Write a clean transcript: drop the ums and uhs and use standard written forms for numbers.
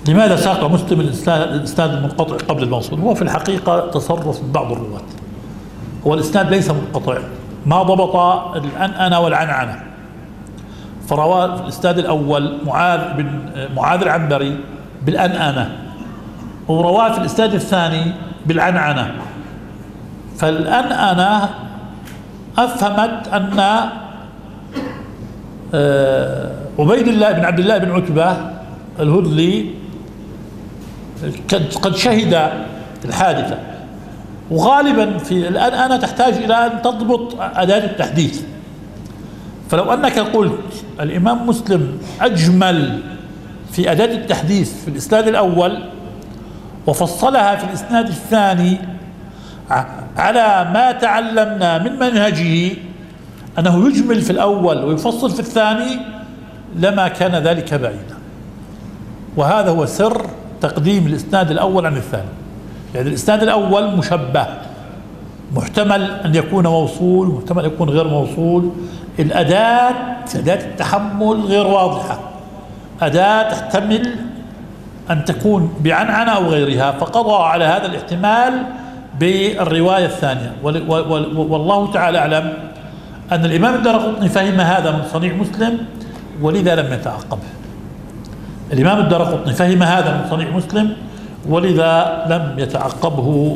لماذا ساق مسلم الإسناد المنقطع قبل الموصول؟ هو في الحقيقة تصرف من بعض الرواة. هو الإسناد ليس منقطع، ما ضبط الأنأنة والعنعنة، فروى في الإسناد الأول معاذ العنبري بالأنأنة، ورواه في الإسناد الثاني بالعنعنة. فالأنأنة أفهمت أن عبيد الله بن عبد الله بن عتبة الهذلي قد شهد الحادثة، وغالبا في الأنأنة تحتاج إلى أن تضبط أداة التحديث. فلو أنك قلت الإمام مسلم أجمل في أداة التحديث في الإسناد الأول وفصلها في الإسناد الثاني على ما تعلمنا من منهجه أنه يجمل في الأول ويفصل في الثاني، لما كان ذلك بعيدا. وهذا هو سر تقديم الإسناد الأول عن الثاني. يعني الإسناد الأول مشبه، محتمل أن يكون موصول، محتمل أن يكون غير موصول. أداة التحمل غير واضحة، أداة تحتمل أن تكون بعنعنة أو غيرها، فقضى على هذا الاحتمال بالرواية الثانية. والله تعالى أعلم أن الإمام الدارقطني فهم هذا من صنيع مسلم ولذا لم يتعقبه. الإمام الدارقطني فهم هذا من صنيع مسلم ولذا لم يتعقبه